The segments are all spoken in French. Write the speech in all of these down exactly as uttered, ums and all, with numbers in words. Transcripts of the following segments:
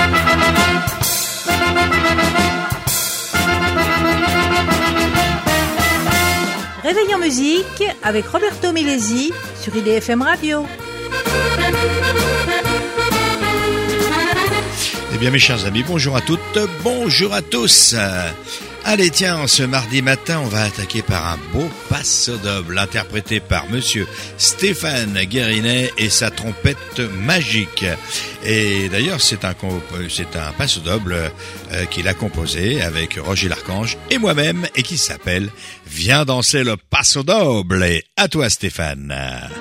Réveil en musique avec Roberto Milesi sur I D F M Radio. Eh bien mes chers amis, bonjour à toutes, bonjour à tous. Allez tiens, ce mardi matin, on va attaquer par un beau passo doble interprété par monsieur Stéphane Guérinet et sa trompette magique. Et d'ailleurs, c'est un, c'est un passo doble euh, qu'il a composé avec Roger l'Archange et moi-même et qui s'appelle « Viens danser le passo doble ». Et à toi Stéphane.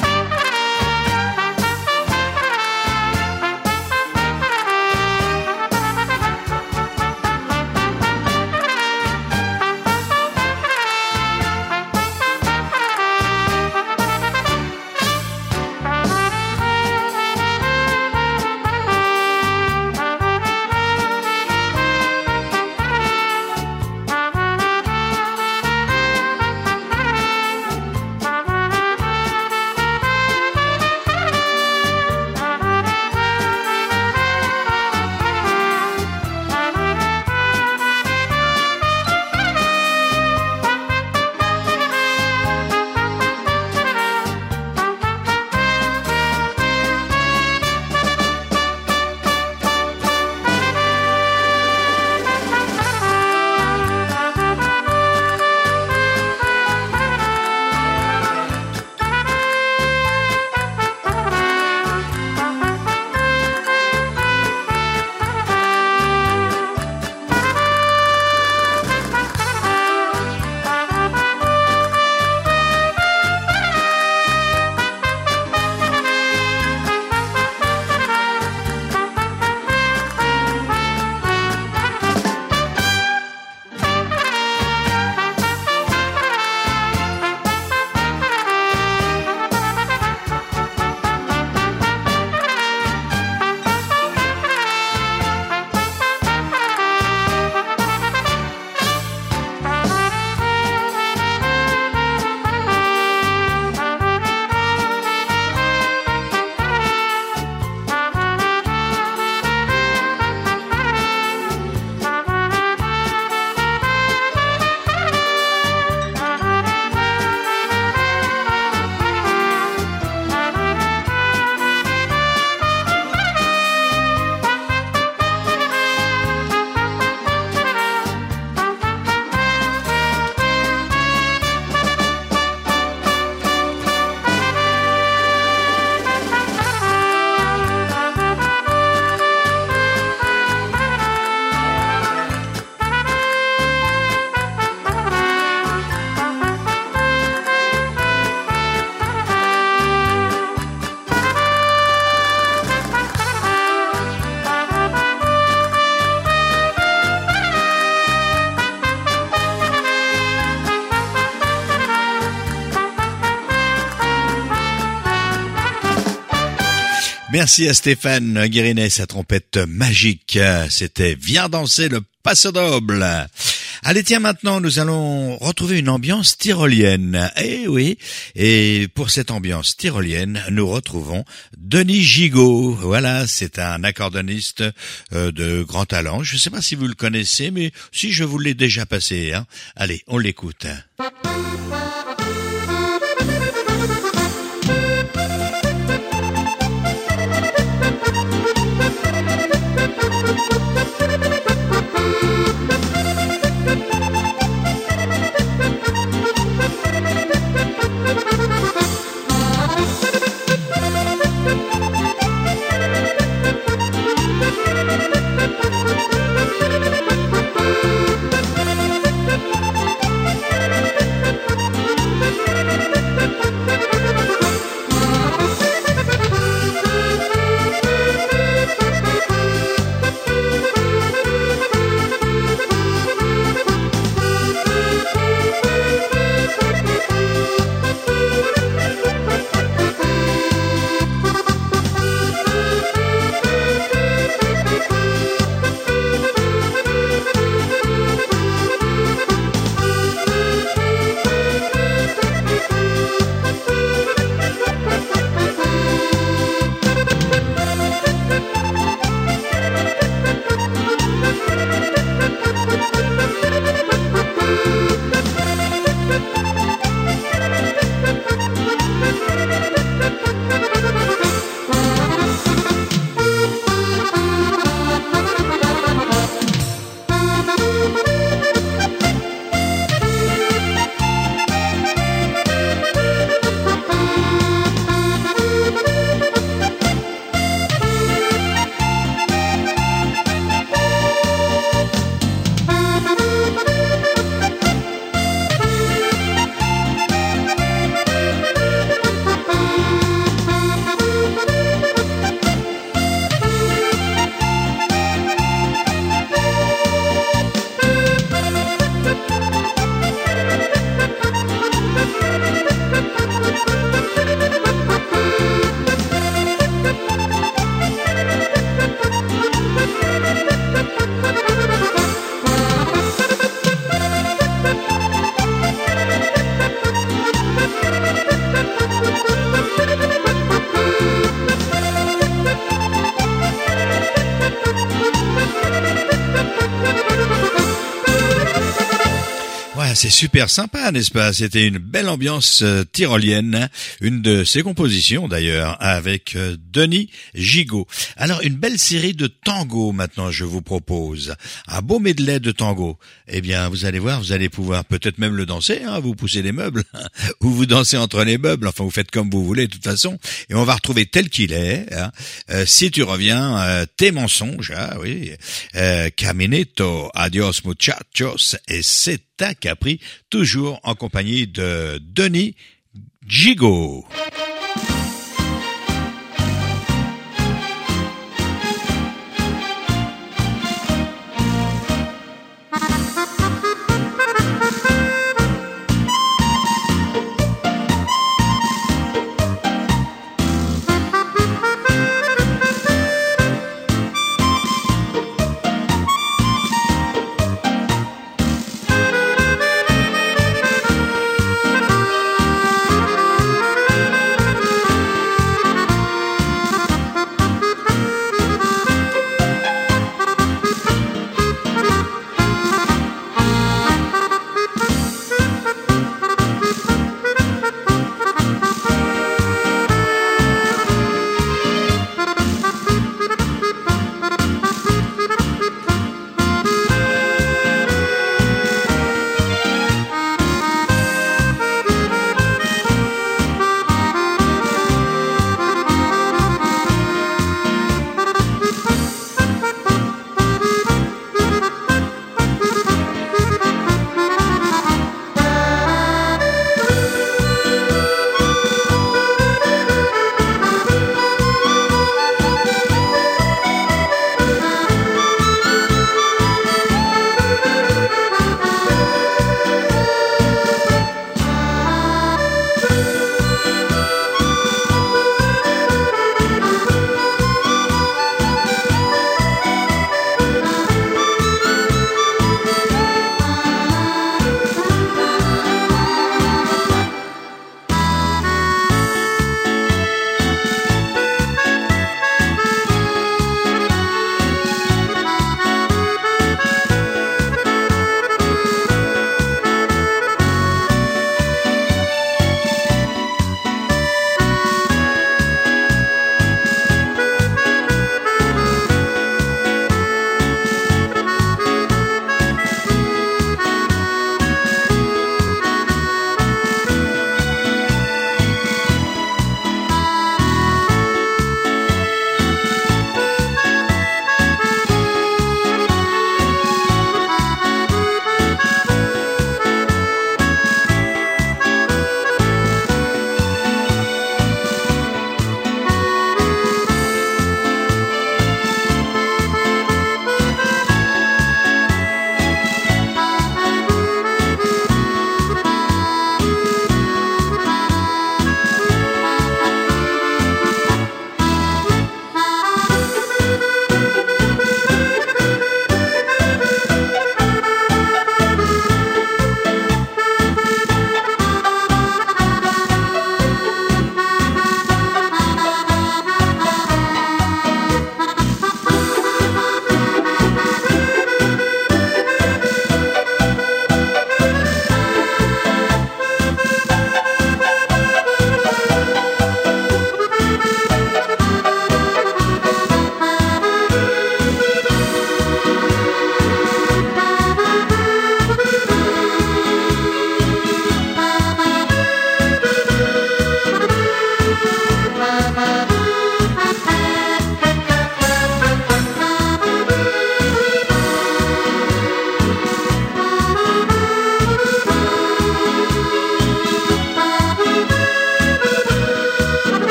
Merci à Stéphane Guérinet, sa trompette magique. C'était « Viens danser le passo doble ». Allez, tiens, maintenant, nous allons retrouver une ambiance tyrolienne. Eh oui, et pour cette ambiance tyrolienne, nous retrouvons Denis Gigot. Voilà, c'est un accordéoniste euh, de grand talent. Je ne sais pas si vous le connaissez, mais si je vous l'ai déjà passé. Hein. Allez, on l'écoute. Thank you. c'est super sympa, n'est-ce pas? C'était une belle ambiance euh, tyrolienne, une de ses compositions d'ailleurs, avec euh, Denis Gigot. Alors, une belle série de tangos maintenant, je vous propose. Un beau medley de tango. Eh bien, vous allez voir, vous allez pouvoir peut-être même le danser, hein, vous poussez les meubles, ou vous dansez entre les meubles, enfin vous faites comme vous voulez de toute façon, et on va retrouver tel qu'il est, hein. Euh, si tu reviens, euh, tes mensonges, ah oui, euh, Caminito, adios muchachos, et c'est un Capri, toujours en compagnie de Denis Gigot. Thank you.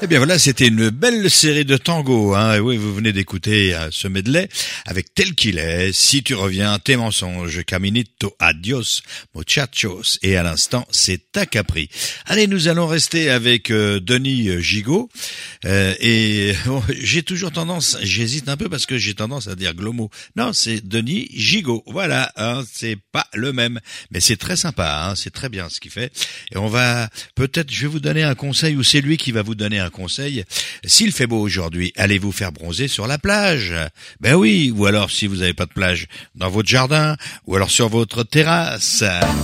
bien voilà, c'était une belle série de tangos. Hein. Et oui, vous venez d'écouter euh, ce medley avec Tel qu'il est, Si tu reviens, Tes mensonges, Caminito, Adios, Muchachos. Et à l'instant, c'est Ta Capri. Allez, nous allons rester avec euh, Denis Gigot. Euh, et bon, j'ai toujours tendance, j'hésite un peu parce que j'ai tendance à dire Glomo. Non, c'est Denis Gigot. Voilà, hein, c'est pas le même. Mais c'est très sympa, hein, c'est très bien ce qu'il fait. Et on va, peut-être, je vais vous donner un conseil, ou c'est lui qui va vous donner un conseil. S'il fait beau aujourd'hui, allez vous faire bronzer sur la plage. Ben oui, ou alors si vous n'avez pas de plage, dans votre jardin, ou alors sur votre terrasse.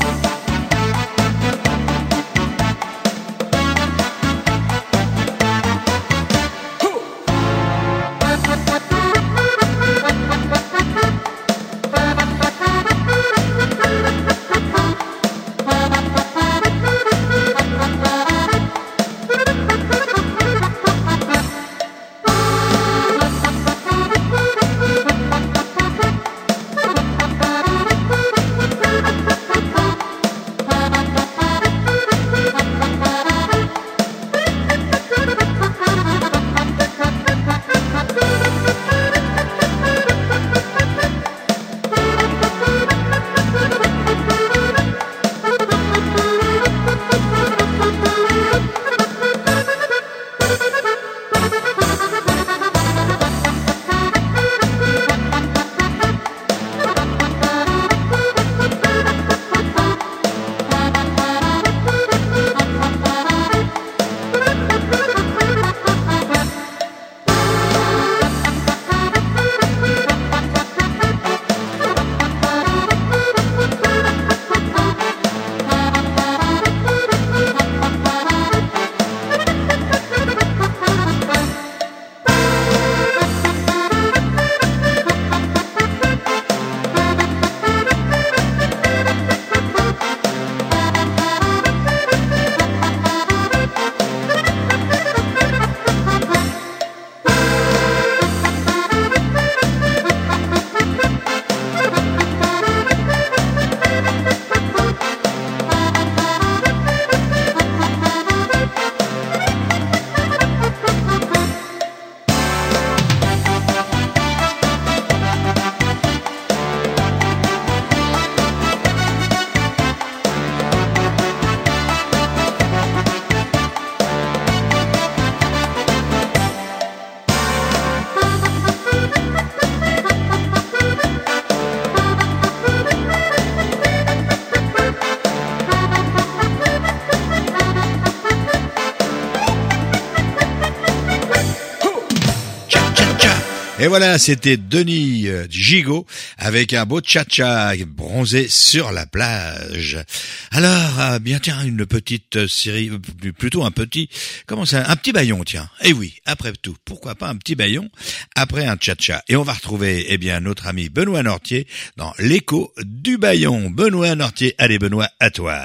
Et voilà, c'était Denis Gigot avec un beau tcha-tcha bronzé sur la plage. Alors, bien tiens, une petite série, plutôt un petit, comment ça, un petit baillon, tiens. Eh oui, après tout, pourquoi pas un petit baillon après un tcha-tcha. Et on va retrouver, eh bien, notre ami Benoît Nortier dans l'écho du baillon. Benoît Nortier, allez Benoît, à toi.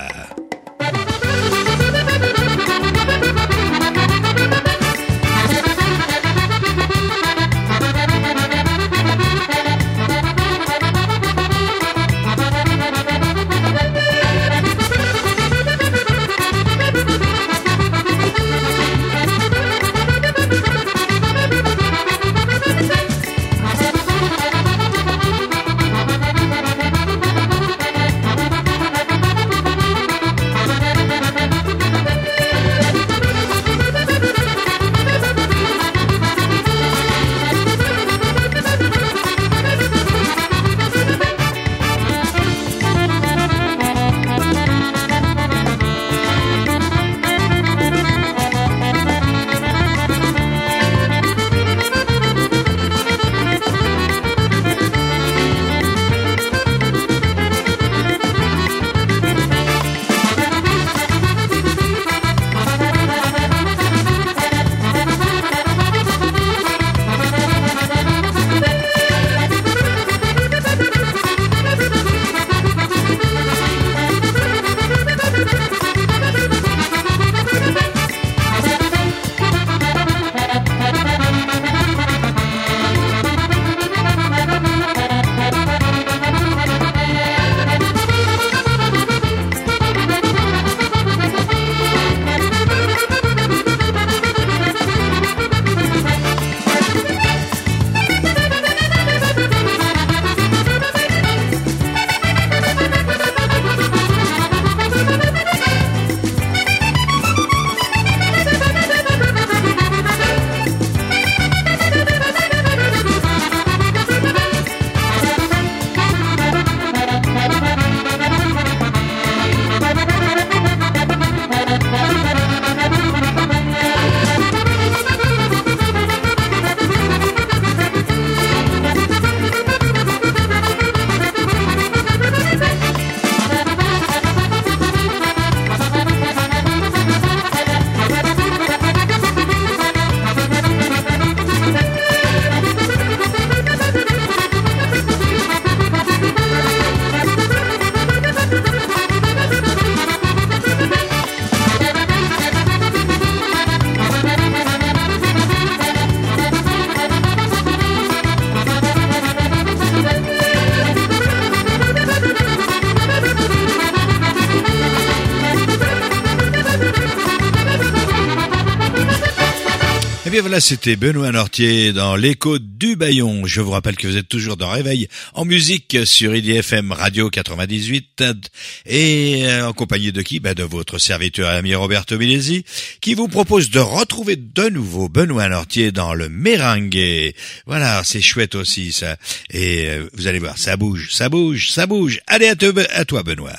bien voilà, c'était Benoît Nortier dans l'écho du Bayon. Je vous rappelle que vous êtes toujours dans Réveil en musique sur I D F M Radio quatre-vingt-dix-huit et en compagnie de qui? Ben de votre serviteur ami Roberto Milesi qui vous propose de retrouver de nouveau Benoît Nortier dans le Merengue. Voilà, c'est chouette aussi ça. Et euh, vous allez voir, ça bouge, ça bouge, ça bouge. Allez à, te, à toi Benoît.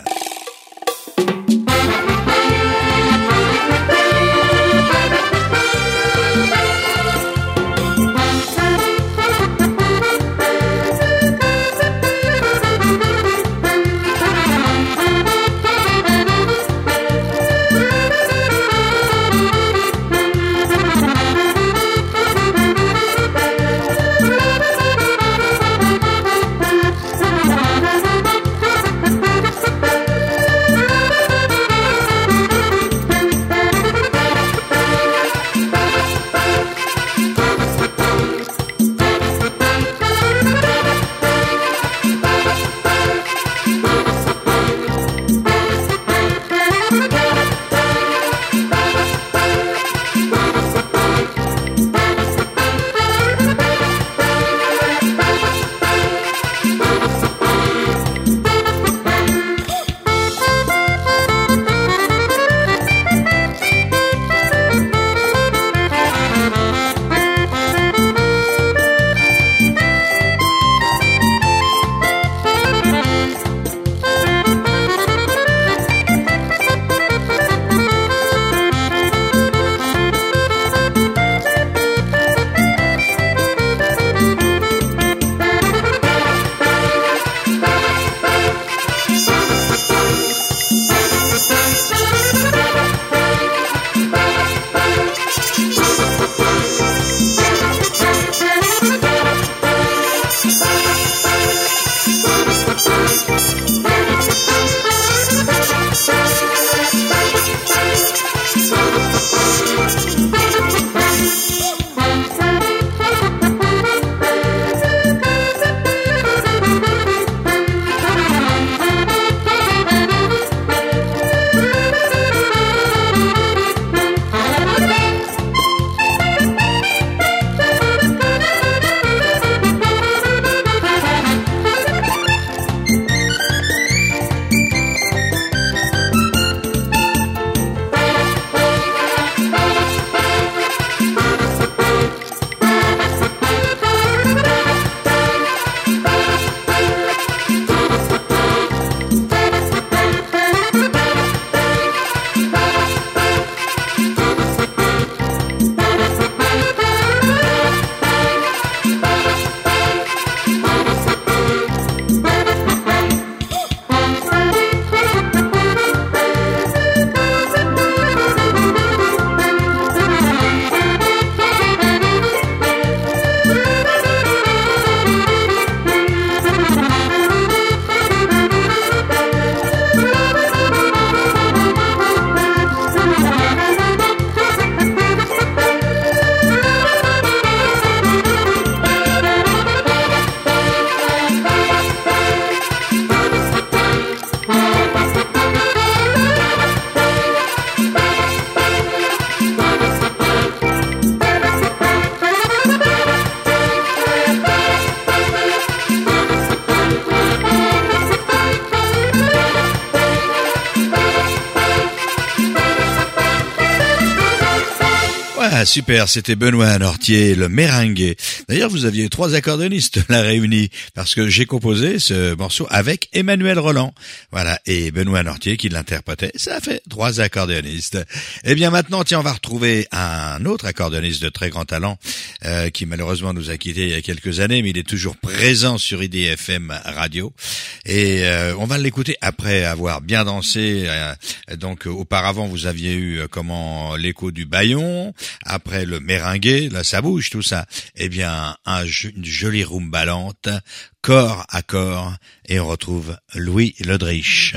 Ah, super, c'était Benoît Nortier, le Merengue. D'ailleurs, vous aviez trois accordéonistes là réunis, parce que j'ai composé ce morceau avec Emmanuel Roland. Voilà, et Benoît Nortier qui l'interprétait. Ça a fait trois accordéonistes. Eh bien maintenant, tiens, on va retrouver un autre accordéoniste de très grand talent, euh, qui malheureusement nous a quittés il y a quelques années, mais il est toujours présent sur I D F M Radio. Et euh, on va l'écouter après avoir bien dansé. Euh, donc auparavant, vous aviez eu euh, comment l'écho du Bayon. Après le Merengue, là ça bouge tout ça. Eh bien, un, une jolie rumba lente, corps à corps, et on retrouve Louis Lodrich.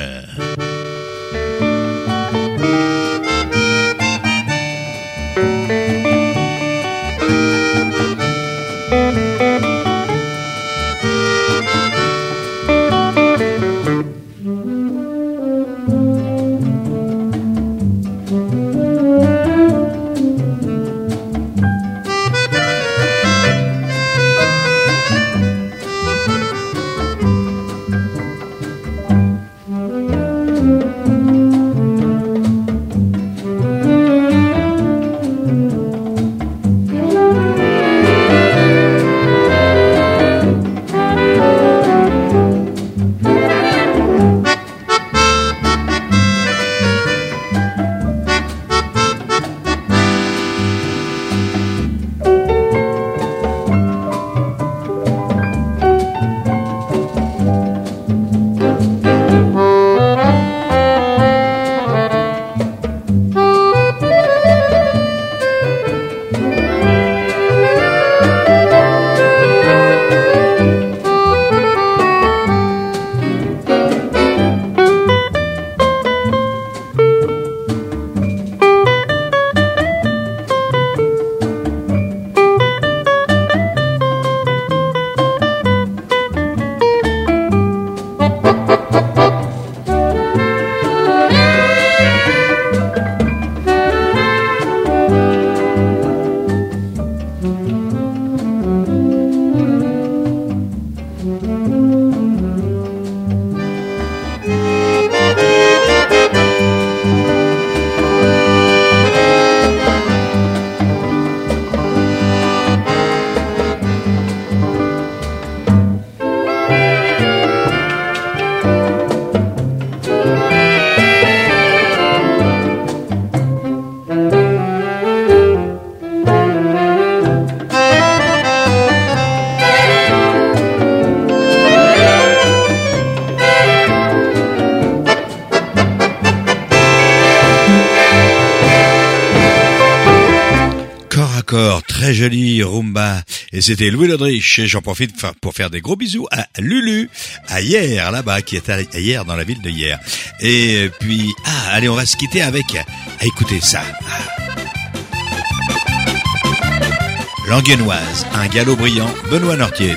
Très jolie rumba. Et c'était Louis Lodrich. Et j'en profite pour faire des gros bisous à Lulu, à Hier, là-bas, qui est à Hier, dans la ville de Hier. Et puis, ah, allez, on va se quitter avec, ah, écoutez ça. L'Anguennoise, un galop brillant, Benoît Nortier.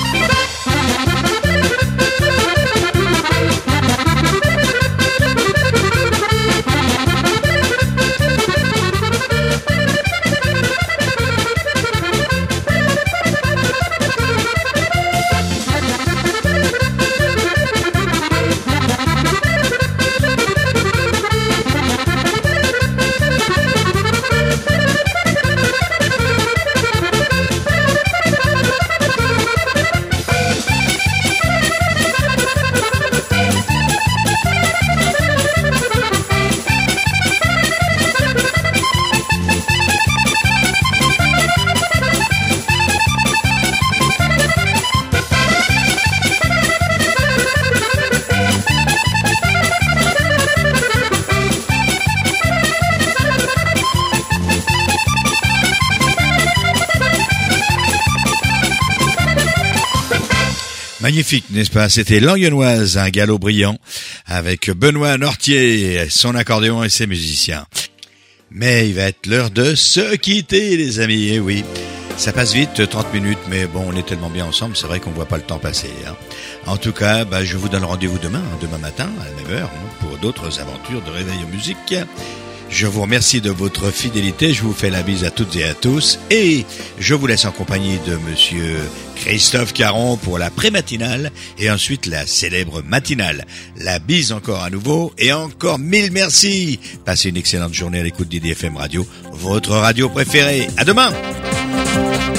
Magnifique, n'est-ce pas? C'était l'Anguennoise, un galop brillant, avec Benoît Nortier, son accordéon et ses musiciens. Mais il va être l'heure de se quitter, les amis, et oui. Ça passe vite, trente minutes, mais bon, on est tellement bien ensemble, c'est vrai qu'on voit pas le temps passer. Hein. En tout cas, bah, je vous donne rendez-vous demain, hein, demain matin, à la même heure, hein, pour d'autres aventures de Réveil en musique. Je vous remercie de votre fidélité, je vous fais la bise à toutes et à tous, et je vous laisse en compagnie de monsieur Christophe Caron pour la pré-matinale, et ensuite la célèbre matinale. La bise encore à nouveau, et encore mille merci. Passez une excellente journée à l'écoute d'I D F M Radio, votre radio préférée. À demain!